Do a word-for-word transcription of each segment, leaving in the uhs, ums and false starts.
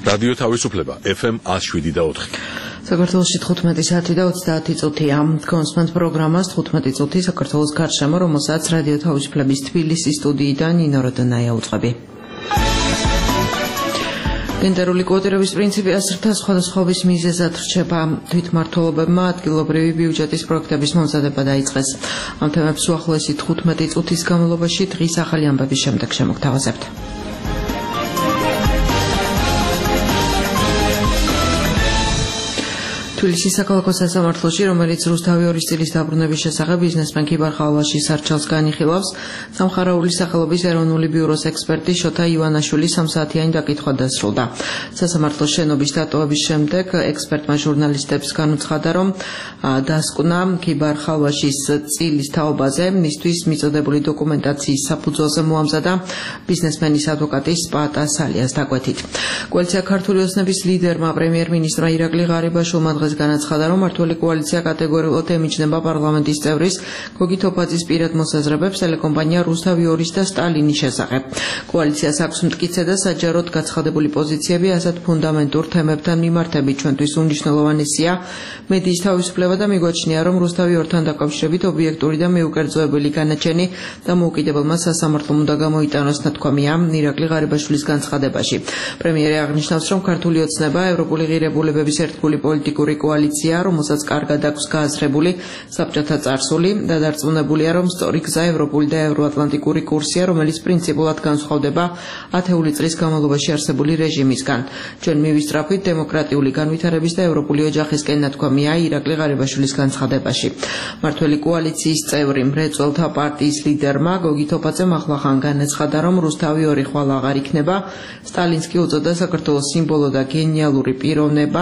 რადიო თავისუფლება ეფ ემ one oh seven და four. საქართველოში თხუთმეტი საათი და ოცდაათი წუთია. კონსმენთ პროგრამას თხუთმეტი წუთი საქართველოს გარშემო, რომელსაც რადიო თავისუფლების თბილისის სტუდიიდან ნინო როდონაია უწყები. გენდერული კვოტირების პრინციპი ასრთა სხვადასხვაობის მიზეზად რჩება. თვითმმართველობებმა ადგილობრივი ბიუჯეტის პროექტების მომზადება დაიწყეს. ამ თემებს უახლოესი თხუთმეტი წუთის განმავლობაში დღის ახალი ამბების შემდეგ შემოგთავაზებთ. თბილისის საქალაქო სასამართლოში, რომელიც რუსთავი ორის წილის დაბრუნების შესახებ ბიზნესმენ ქიბარ ხალვაშის არჩევს განიხილავს, სამხარაული სახელობის ეროვნული ბიუროს ექსპერტი შოთა ივანაშვილი სამსაათიანი დაკითხვა დასრულდა. სასამართლოს შენობის დატოვების შემდეგ ექსპერტმა ჟურნალისტებს განუცხადა, რომ დასკვნა ქიბარ ხალვაშის წილის თაობაზე მისთვის მიწოდებული დოკუმენტაციის საფუძველზე მოამზადა ბიზნესმენის ადვოკატის პატა სალიას დაკვეთით. კოალიცია ქართული ოცნების ლიდერმა პრემიერ-მინისტრმა ირაკლი ღარიბაშვილმა განაცხადა, რომ მართველი კოალიცია კატეგორიულად ემიჯნება პარლამენტის წევრის გოგი თოფაძის პირად მოსაზრებებს ტელეკომპანია რუსთავი ორის და სტალინის შესახებ. კოალიციას აქვს მტკიცე და საჯაროდ გაცხადებული პოზიციები ასეთ ფუნდამენტურ თემებთან მიმართებით. ჩვენთვის უმნიშვნელოვანესია მედიის თავისუფლება და მიგვაჩნია, რომ რუსთავი ორთან დაკავშირებით ობიექტური და მეუკერძოებელი განაჩენი და მოუკიდებელმა სასამართლომ უნდა გამოიტანოს, ნათქვამია ირაკლი ღარიბაშვილის განცხადებაში. პრემიერი აღნიშნავს, რომ ქართული ოცნება ევროპული ღირებულებების ერთგული პოლიტიკური კოალიცია, რომელსაც კარგად აქვს გააზრებული საბჭოთა წარსული და დარწმუნებულია, რომ სწორი გზა ევროპული და ევროატლანტიკური კურსია, რომელიც პრინციპულად განსხვავდება ათეული წლის განმავლობაში არსებული რეჟიმისგან. ჩვენ მივისწრაფვით დემოკრატიული განვითარების და ევროპული ოჯახისკენ, ნათქვამია ირაკლი ღარიბაშვილის განცხადებაში. მართველი კოალიციის წევრი მრეწველთა პარტიის ლიდერმა გოგი თოფაძემ ახლახან განაცხადა, რომ რუსთავი ორი ხვალ აღარ იქნება, სტალინს კი უწოდა საქართველოს სიმბოლო და გენიალური პიროვნება,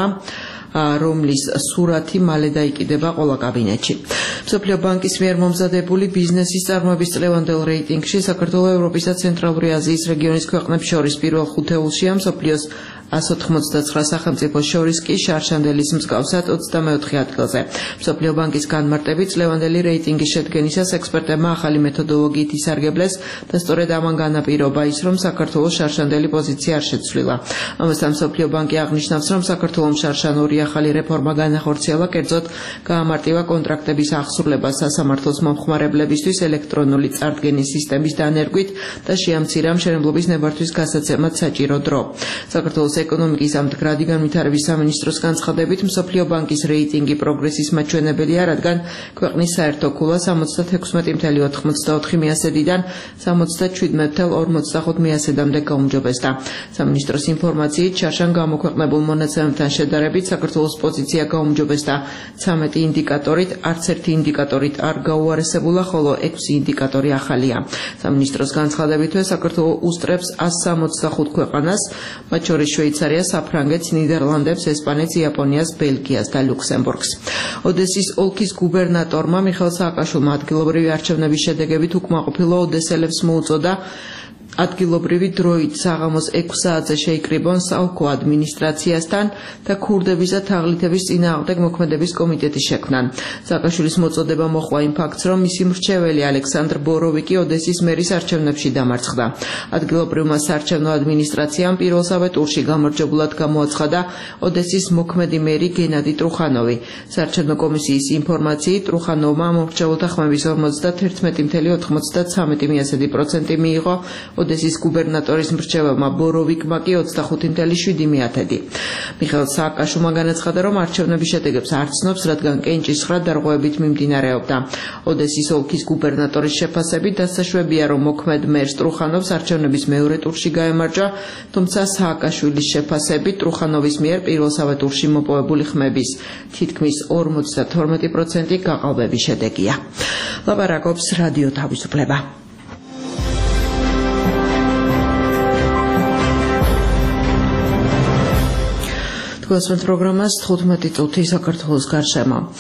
რომლის სურათი მალე დაიკიდება ყველა კაბინეტში. მსოფლიო ბანკის მიერ მომზადებული ბიზნესის წარმოების წლევანდელ რეიტინგში საქართველო ევროპის და ცენტრალური აზიის რეგიონის ქვეყნებს შორის პირველ ხუთეულშია. მსოფლიოს one othmotzdotsa სახელმწიფოს შორის კი შარშანდელის მსგავსად ოცდამეოთხე ადგილზე. მსოფლიო ბანკის განმარტებით წლევანდელი რეიტინგის შედგენისას ექსპერტებმა ახალი მეთოდოლოგიით ისარგებლეს და სწორედ ამან განაპირობა ის, რომ საქართველოს შარშანდელი პოზიცია არ შეცვლილა. ამასთან მსოფლიო ბანკი აღნიშნავს, რომ საქართველოს შარშანური ახალი რეფორმა განახორციელა, კერძოდ გაამარტივა კონტრაქტების აღსრულება სასამართლოს მომხმარებლებისთვის ელექტრონული წარდგენის სისტემის დანერგვით და შეამცირა მშენებლობის ნებართვის გასაცემად საჭირო დრო. საქართველოს ეკონომიკის ამდგრადი განვითარების სამინისტროს განცხადებით, მსოფლიო ბანკის რეიტინგი პროგრესის მაჩვენებელია, რადგან ქვეყნის საერთო ქულა სამოცდათექვსმეტი ფاصლე ოთხმოცდაოთხი მიასედიდან სამოცდაშვიდმეტ ფاصლე ორმოცდახუთ მიასედამდე გაუმჯობესდა. სამინისტროს ინფორმაციით, შარშან გამოქვეყნებულ მონაცემებთან შედარებით საქართველოს პოზიცია გაუმჯობესდა ცამეტი ინდიკატორით, არც ერთი ინდიკატორით არ გაუარესებულა, ხოლო ექვსი ინდიკატორი ახალია. სამინისტროს განცხადებითვე საქართველოს უსწრებს one sixty-five ქვეყანას, მათ შორის შვეიცარიას, საფრანგეთს, ნიდერლანდებს, ესპანეთს, იაპონიას, ბელგიას და ლუქსემბურგს. ოდესის ოლქის გუბერნატორმა მიხეილ სააკაშვილმა ადგილობრივი არჩევნების შედეგებით უკმაყოფილო ოდესელებს მოუწოდა ადგილობრივი დროით საღამოს ექვს საათზე შეიკრიბონ საოლქო ადმინისტრაციასთან და ქურდების და თაღლითების წინააღმდეგ მოქმედების კომიტეტის შექმნან. სააკაშვილის მოწოდება მოჰყვა იმ ფაქტს, რომ მისი მრჩეველი ალექსანდრ ბოროვიკი ოდესის მერის არჩევნებში დამარცხდა. ადგილობრივმა საარჩევნო ადმინისტრაციამ პირველსავე ტურში გამარჯვებულად გამოაცხადა ოდესის მოქმედი მერი გენადი ტრუხანოვი. საარჩევნო კომისიის ინფორმაციით, ტრუხანოვმა მომრჩეველთა ხმების ორმოცდაათერთმეტი ფاصლე ოცდათრამეტი პროცენტი მიიღო, ოდესის გუბერნატორის მრჩეველმა ბოროვიკმა კი ოცდახუთი ფاصლე შვიდი პროცენტი. მიხეილ სააკაშვილმა განაცხადა, რომ არჩევნების შედეგებს არ ცნობს, რადგან კენჭისხრა დარღვევებით მიმდინარეობდა. ოდესის ოლქის გუბერნატორის შეფასებით დასაშვებია, რომ მოქმედ მერს ტრუხანოვს არჩევნების მეორე ტურში გაემარჯვა, თუმცა სააკაშვილის შეფასებით ტრუხანოვის მიერ პირველსავე ტურში მოპოვებული ხმების თითქმის ორმოცდათორმეტი პროცენტი გაყალბების შედეგია. ლაპარაკობს რადიო თავისუფლება. თქვენს პროგრამას თხუთმეტი წუთი საქართველოს გარშემო.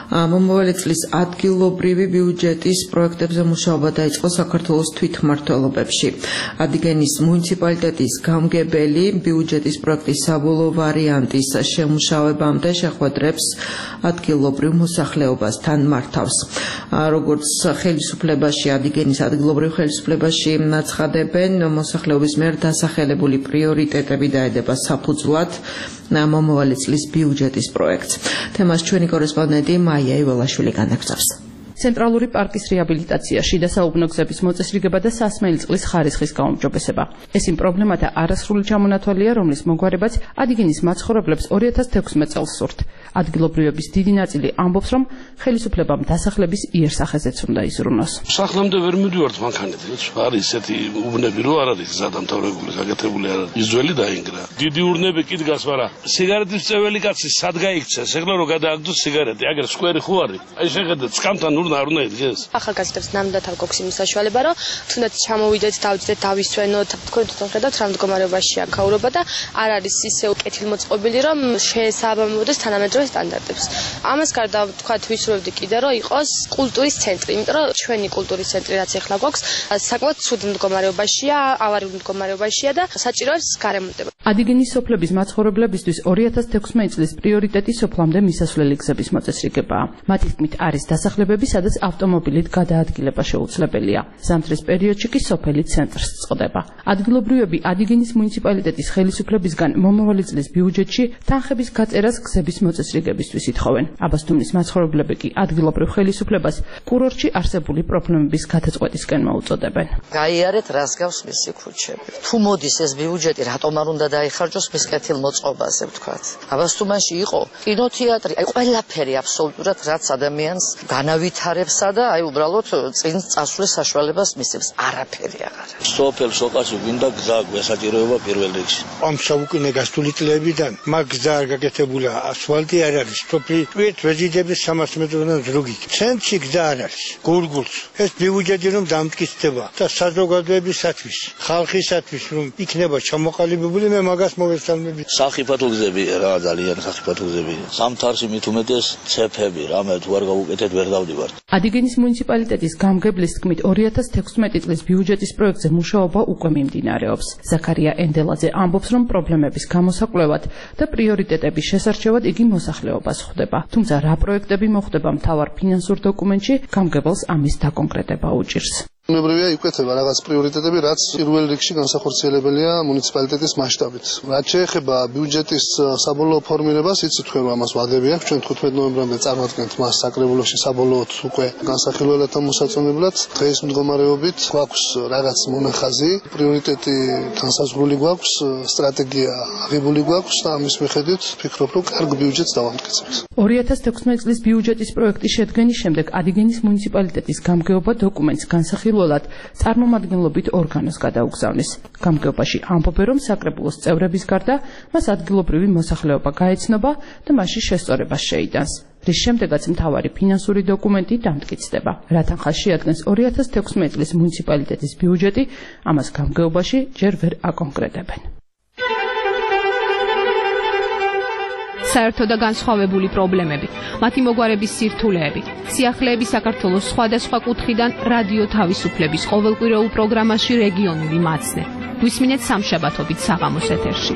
მომავალი წლის ადგილობრივი ბიუჯეტის პროექტებზე მუშაობა დაიწყო საქართველოს თვითმმართველობებში. Adigénis მუნიციპალიტეტის გამგებელი ბიუჯეტის პროექტის საბოლოო ვარიანტის შემუშავებამდე შეხვედრებს ადგილობრივ მოსახლეობასთან მართავს. Როგორც ხელისუფლებაში, Adigénis ადგილობრივ ხელისუფლებაში ცხადებენ, მოსახლეობის მიერ დასახელებული პრიორიტეტები დაედება საფუძვლად მომავალი წლის ბიუჯეტის პროექტს. თემას ჩვენი კორესპონდენტი მაია იველაშვილი განაგრძობს. ცენტრალური პარკის რეაბილიტაციაში და საუბნო გზების მოწესრიგება და სასმელი წყლის ხარისხის გაუმჯობესება. ეს იმ პრობლემათა არასრული ჩამონათვალია, რომლის მოგვარებაც Adigénis მაცხოვრებლებს ორი ათას თექვსმეტ წელს სურთ. ადგილობრივების დიდი ნაწილი ამბობს, რომ ხელისუფლებამ დასახლების იერსახეზეც უნდა იზრუნოს. სახლამდე ვერ მივდივართ მანქანით, არის ესეთი უბნები, რო არ არის გადამთავრებული, გაკეთებული არ არის. იძველი დაინგრა. დიდი ურნები კი დგას, მაგრამ სიგარეტის წეველი კაცი სად გაიქცეს? ეხლა რო გადააგდოს სიგარეტი, აგერ სკვერი ხო არის? აი შეხედეთ, სკამთან ურნა არ უნდა იდგეს. ახალგაზრდებს ნამდვილად აქვს იმის საშუალება, რომ თუნდაც ჩამოვიდეთ, დავიწყეთ, დავისვენოთ, თქვენ თვითონ ხედავთ რა მდგომარეობაშია ქაურობა და არ არის ისე კეთილმოწყობილი, რომ შეესაბამებოდეს თანამედროვე სტანდარტებს. ამას გარდა ვთქვათ, ვისურვებდი კიდე, რომ იყოს კულტურის ცენტრი, იმიტომ რომ ჩვენი კულტურის ცენტრი რაც ახლა გვაქვს, საკმაოდ ცუდ მდგომარეობაშია, ავარიულ მდგომარეობაშია და საჭიროებს გარემონტება. Adigénis სოფლების მაცხოვრებლებისთვის ორი ათას თექვსმეტ წლის პრიორიტეტი სოფლამდე მისასვლელი გზების მოწესრიგებაა. მათი თქმით არის დასახლებები, სადაც ავტომობილით გადაადგილება შეუძლებელია. ზამთრის პერიოდში კი სოფელი ცენტრს წყდება. ადგილობრივები Adigénis მუნიციპალიტეტის ხელისუფლებისგან მომავალი წლის ბიუჯეტში თანხების გაწერას გზების მოწესრიგებისთვის ითხოვენ. აბასთუმნის მაცხოვრებლები კი ადგილობრივ ხელისუფლებას კურორტში არსებული პრობლემების გადაწყვეტისკენ მოუწოდებენ. გაიარეთ, რას გავს მისი ქუჩები. თუ მოდის ეს ბიუჯეტი, რატომ არ უნდა დაიხარჯოს მის კეთილმოწყობაზე, ვთქვათ. აბასთუმანში იყო კინოთეატრი, აი ყველაფერი აბსოლუტურად, რაც ადამიანს განავითარებსა და აი უბრალოდ წინ წასვლის საშუალებას მისცემს. არაფერი აღარ არის. სოფელ სოკაში გვინდა გზა გვესაჭიროება პირველ რიგში. ამ საუკუნე გასული წლებიდან მაგ გზა არ გაკეთებულა, ასფალტი არ არის. სოფლის ტვირთ ვეზიდების სამას მეტროდან ზრუგი. ცენტრში გზა არ არის. გურგულს ეს ბიუჯეტი რომ დამტკიცდება და საზოგადოებისათვის, ხალხისათვის რომ იქნება ჩამოყალიბებული, მე მაგას მოვესალმები. სახიფათო გზები რა ძალიან სახიფათო გზები. სამთარში მით უმეტეს ცეფები, რამე თუ არ გავუკეთეთ ვერ დავდივართ. Adigénis მუნიციპალიტეტის გამგებლის თქმით ორი ათას თექვსმეტ წლის ბიუჯეტის პროექტზე მუშაობა უკვე მიმდინარეობს. ზაქარია ენდელაძე ამბობს, რომ პრობლემების გამოსაკვლევად და პრიორიტეტების შესარჩევად იგი მოსახლეობას ხვდება. თუმცა რა პროექტები მოხდება მთავარ ფინანსურ დოკუმენტში, გამგებელს ამის დაკონკრეტება უჭირს. უნებრივია იკვეთება რაღაც პრიორიტეტები, რაც პირველ რიგში განსახორციელებელია მუნიციპალიტეტის მასშტაბით. რაც შეეხება ბიუჯეტის საბოლოო ფორმირებას, იცით თქვენ რომ ამას ვადები აქვს, ჩვენ თხუთმეტ ნოემბრამდე წარმოვადგენთ მას საკრებულოში საბოლოოდ უკვე განსახილველად და მოსაწონებლად. დღეს მდგომარეობით გვაქვს რაღაც მონახაზი, პრიორიტეტი განსაზღვრული გვაქვს, სტრატეგია აღებული გვაქვს და ამის მიხედვით ვფიქრობ, რომ კარგ ბიუჯეტს დავამტკიცებთ. ორი ათას თექვსმეტ წლის ბიუჯეტის პროექტის შედგენის შემდეგ Adigénis მუნიციპალიტეტის გამგეობა დოკუმენტს განსახილველად წარმომადგენლობით ორგანოს გადაუგზავნეს. გამგეობაში ამბობენ, რომ საკრებულოს წევრების გარდა მას ადგილობრივი მოსახლეობა გაეცნობა და მასში შესწორებას შეიტანს. რის შემდეგაც მთავარი ფინანსური დოკუმენტი დამტკიცდება. რა თანხას შეადგენს ორი ათას თექვსმეტ წლის მუნიციპალიტეტის ბიუჯეტი, ამას გამგეობაში ჯერ ვერ აკონკრეტებენ. საერთო და განსხვავებული პრობლემები, მათი მოგვარების სირთულეები, სიახლეები საქართველოს სხვადასხვა კუთხიდან რადიო თავისუფლების ყოველკვირეულ პროგრამაში რეგიონული მაცნე. გვისმინეთ სამშაბათობით საღამოს ეთერში.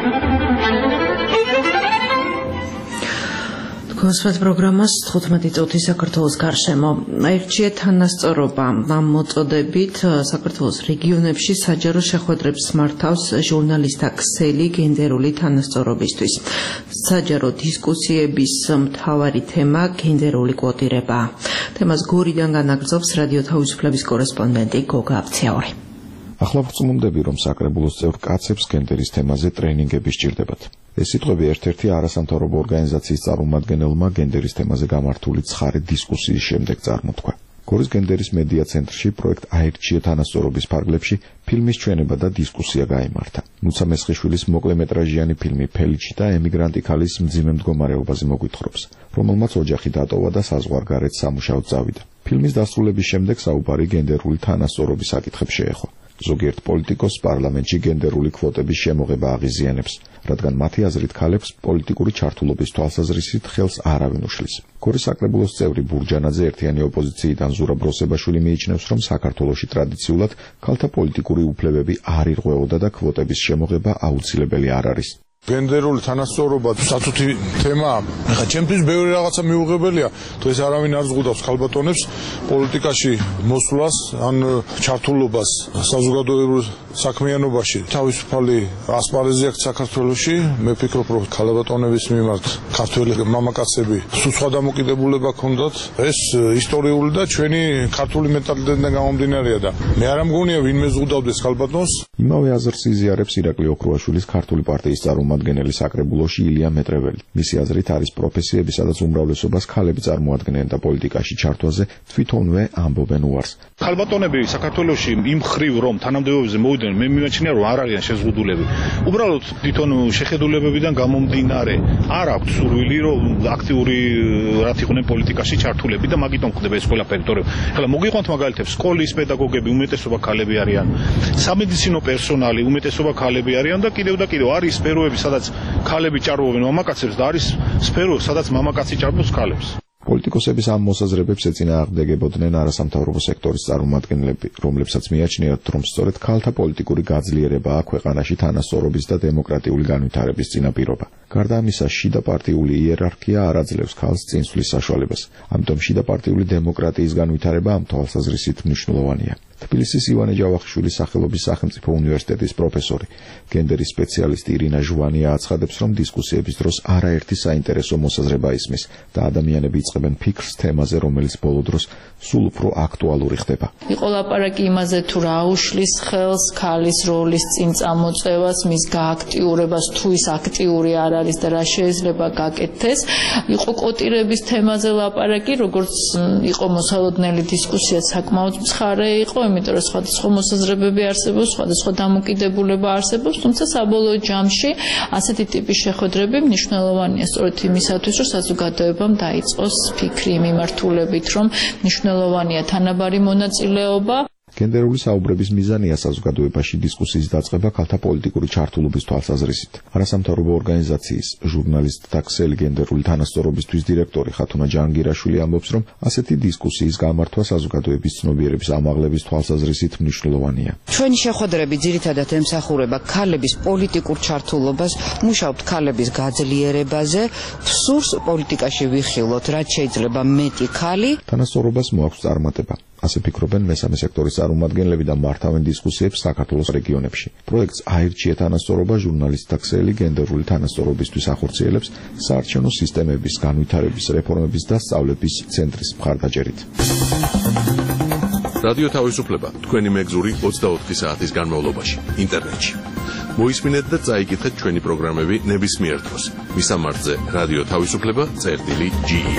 Გოსვეთ პროგრამას თხუთმეტი წუთი საქართველოს გარშემო. აირჩიეთ თანასწორობა. ამ მოწოდებით საქართველოს რეგიონებში საჯარო შეხვედრებს მართავს ჟურნალისტთა ქსელი გენდერული თანასწორობისთვის. საჯარო დისკუსიების მთავარი თემა გენდერული კვოტირებაა. თემას გორიდან განაგრძობს რადიო თავისუფლების კორესპონდენტი გოგა აფციაური. ახლა ვწმუნდები, რომ საკრებულოს წევრ კაცებს გენდერის თემაზე ტრენინგები სჭირდებათ. ეს სიტყვები ერთ-ერთი არასამთავრობო ორგანიზაციის წარმომადგენელმა გენდერის თემაზე გამართული ცხარე დისკუსიის შემდეგ წარმოთქვა. გორის გენდერის მედია ცენტრში პროექტ აირჩიე თანასწორობის ფარგლებში ფილმის ჩვენება და დისკუსია გაიმართა. ნუცა მესხიშვილის მოკლემეტრაჟიანი ფილმი ფელიჩი და ემიგრანტი ქალის მძიმე მდგომარეობაზე მოგვითხრობს, რომელმაც ოჯახი დატოვა და საზღვარგარეთ სამუშაოდ წავიდა. ფილმის დასრულების შემდეგ საუბარი გენდერული თანასწორობის საკითხებს შეეხო. ზოგიერთ პოლიტიკოს პარლამენტში გენდერული კვოტების შემოღება აღიზიანებს, რადგან მათი აზრით ქალებს პოლიტიკური ჩართულობის თვალსაზრისით ხელს არავინ უშლის. გორის საკრებულოს წევრი ბურჯანაძე ერთიანი ოპოზიციიდან ზურაბ როსებაშვილი მიიჩნევს, რომ საქართველოში ტრადიციულად ქალთა პოლიტიკური უფლებები არ ირღვეოდა და კვოტების შემოღება აუცილებელი არ არის. გენდერული თანასწორობა საწუთი თემაა. ეხლა ჩემთვის ბევრი რაღაცა მიუღებელია, თუ ეს არავინ არ ზღუდავს ქალბატონებს პოლიტიკაში მოსვლას ან ჩართულობას საზოგადოებრივ საქმიანობაში. თავისუფალი ასპარეზი აქვს საქართველოში. მე ვფიქრობ, რომ ქალბატონების მიმართ ქართველი მამაკაცები სულ სხვა დამოკიდებულება ჰქონდათ. ეს ისტორიული და ჩვენი ქართული მენტალიტეტიდან გამომდინარეა და მე არ მგონია ვინმე ზღუდავდეს ქალბატონს. იმავე აზრს იზიარებს ირაკლი ოქრუაშვილის ქართული პარტიის წარმომადგენელი საკრებულოში ილია მეტრეველი. მისი აზრით არის პროფესიები, სადაც უმრავლესობას ქალები წარმოადგენენ და პოლიტიკაში ჩართვაზე თვითონვე ამბობენ უარს. ქალბატონები საქართველოში იმ ხრივ რომ თანამდებობებზე მოვიდნენ, მე მიმაჩნია რომ არ არიან შეზღუდულები. უბრალოდ თვითონ შეხედულებებიდან გამომდინარე არ აქვს სურვილი რომ აქტიური რაც იყვნენ პოლიტიკაში ჩართულები და მაგიტომ ხდება ეს ყველაფერი. თორემ ეხლა მოგიყვანთ მაგალითებს, სკოლის პედაგოგები უმეტესობა ქალები არიან. სამედიცინო პერსონალი უმეტესობა ქალები არიან და კიდევ და კიდევ არის სფეროები, სადაც ქალები ჭარბობენ მამაკაცებს და არის სფერო, სადაც მამაკაცი ჭარბობს ქალებს. პოლიტიკოსების ამ მოსაზრებებს ეწინააღმდეგებოდნენ არასამთავრობო სექტორის წარმომადგენლები, რომლებსაც მიაჩნიათ, რომ სწორედ ქალთა პოლიტიკური გაძლიერებაა ქვეყანაში თანასწორობის და დემოკრატიული განვითარების წინაპირობა. გარდა ამისა, შიდა პარტიული იერარქია არ აძლევს ქალს წინსვლის საშუალებას. ამიტომ შიდა პარტიული დემოკრატიის განვითარება ამ თვალსაზრისით მნიშვნელოვანია. თბილისის ივანე ჯავახიშვილის სახელობის სახელმწიფო უნივერსიტეტის პროფესორი, გენდერის სპეციალისტი ირინა ჟვანია აცხადებს, რომ დისკუსიების დროს არაერთი საინტერესო მოსაზრება ისმის და ადამიანები იწყებენ ფიქრს თემაზე, რომელიც ბოლო დროს სულ უფრო აქტუალური ხდება. იყო ლაპარაკი იმაზე, თუ რა უშლის ხელს ქალის როლის წინ წამოწევას, მის გააქტიურებას, თუ ის აქტიური არ არის და რა შეიძლება გაკეთდეს. იყო კოტირების თემაზე ლაპარაკი, როგორც იყო მოსალოდნელი დისკუსია, საკმაოდ ცხარე იყო, იმიტომ რომ სხვადასხვა მოსაზრებები არსებობს, სხვადასხვა დამოკიდებულება არსებობს, თუმცა საბოლოო ჯამში ასეთი ტიპის შეხვედრები მნიშვნელოვანია სწორედ იმისათვის, რომ საზოგადოებამ დაიწყოს ფიქრი მიმართულებით, რომ მნიშვნელოვანია თანაბარი მონაწილეობა. გენდერული საუბრების მიზანია საზოგადოებაში დისკუსიის დაწყება ქალთა პოლიტიკური ჩართულობის თვალსაზრისით. არასამთავრობო ორგანიზაციის ჟურნალისტთა ქსელი გენდერული თანასწორობისთვის დირექტორი ხათუნა ჯანგირაშვილი ამბობს, რომ ასეთი დისკუსიის გამართვა საზოგადოების ცნობიერების ამაღლების თვალსაზრისით მნიშვნელოვანია. ჩვენი შეხვედრები ძირითადად ემსახურება ქალების პოლიტიკურ ჩართულობას, მუშაობთ ქალების გაძლიერებაზე, სურს პოლიტიკაში ვიხილოთ, რაც შეიძლება მეტი ქალი. თანასწორობას მოაქვს წარმატება. ასე ფიქრობენ მესამე სექტორის წარმომადგენლები და მართავენ დისკუსიებს საქართველოს რეგიონებში. პროექტს აირჩია თანასწორობა ჟურნალისტთა ქსელი გენდერული თანასწორობისთვის ახორციელებს საარჩევნო სისტემების განვითარების რეფორმების და სწავლების ცენტრის მხარდაჭერით. რადიო თავისუფლება თქვენი მეგზური ოცდაოთხი საათის განმავლობაში ინტერნეტში. მოისმინეთ და წაიკითხეთ ჩვენი პროგრამები ნებისმიერ დროს. მისამართზე რადიო თავისუფლება წერტილი ჯი ი.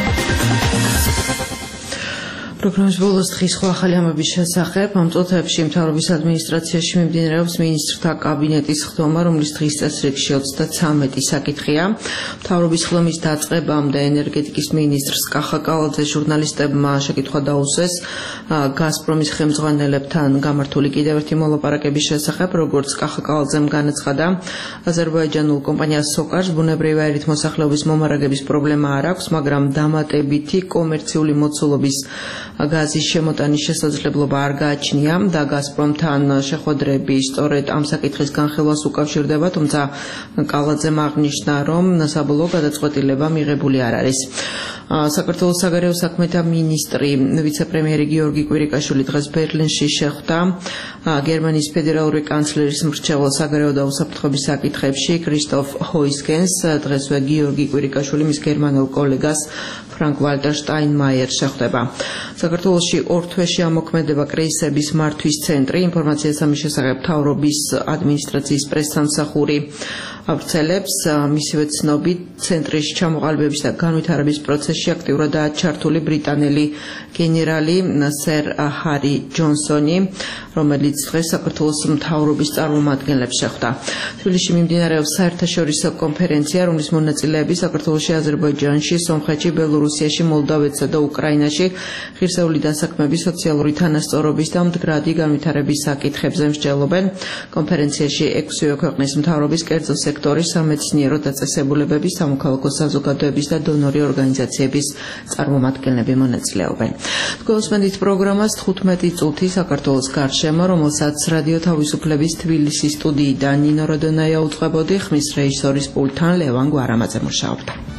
პროგრამის ბოლოს დღის სხვა ახალი ამბების შესახებ ამ წუთებში მთავრობის ადმინისტრაციაში მიმდინარეობს მინისტრთა კაბინეტის ხდომა, რომლის დღის წესრიგში ოცდაცამეტი საკითხია. მთავრობის ხდომის დაწყებამდე ენერგეტიკის მინისტრს კახა კალაძე ჟურნალისტებმა შეკითხვა დაუსვეს გაზპრომის ხელმძღვანელებთან გამართული კიდევ ერთი მოლაპარაკების შესახებ, როგორც კახა კალაძემ განაცხადა, აზერბაიჯანულ კომპანიას სოკარს ბუნებრივი აირით მოსახლეობის მომარაგების პრობლემა არ აქვს, მაგრამ დამატებითი კომერციული მოცულობის გაზის შემოტანის შესაძლებლობა არ გააჩნია და გაზპრომთან შეხვედრები სწორედ ამ საკითხის განხილვას უკავშირდება, თუმცა კალაძემ აღნიშნა, რომ საბოლოო გადაწყვეტილება მიღებული არ არის. საქართველოს საგარეო საქმეთა მინისტრი ვიცე-პრემიერი გიორგი კვირიკაშვილი დღეს ბერლინში შეხვდა გერმანიის ფედერალური კანცლერის მრჩევლ საგარეო და უსაფრთხოების საკითხებში კრისტოფ ჰოისგენს. დღესვე გიორგი კვირიკაშვილი მის გერმანულ კოლეგას ფრანკ ვალტერ შტაინმაიერს შეხვდება. საქართველოში ორ თვეში ამოქმედება კრიზისების მართვის ცენტრი, ინფორმაციას ამის შესახებ მთავრობის ადმინისტრაციის პრესსამსახური ავრცელებს. მისივე ცნობით, ცენტრის ჩამოყალიბების და განვითარების პროცესში აქტიურადაა ჩართული ბრიტანელი გენერალი სერ ჰარი ჯონსონი, რომელიც დღეს საქართველოს მთავრობის წარმომადგენლებს შეხვდა. თბილისში მიმდინარეობს საერთაშორისო კონფერენცია, რომლის მონაწილეები საქართველოში, აზერბაიჯანში, სომხეთში, ბელორუსიაში, მოლდავეთსა და უკრაინაში ღირსეული დასაქმების, სოციალური თანასწორობის და მდგრადი განვითარების საკითხებზე მსჯელობენ. კონფერენციაში ექვსივე ქვეყნის მთავრობის, კერძო სექტორის, სამეცნიერო დაწესებულებების, სამოქალაქო საზოგადოების და დონორი ორგანიზაციების წარმომადგენლები მონაწილეობენ. თქვენსმენთ პროგრამას თხუთმეტი წუთი საქართველოს გარშემო, რომელსაც რადიო თავისუფლების თბილისის სტუდიიდან ნინო როდონაია უწყებოდი, ხმის რეჟისორის პულტთან ლევან გვარამაძე მუშაობდა.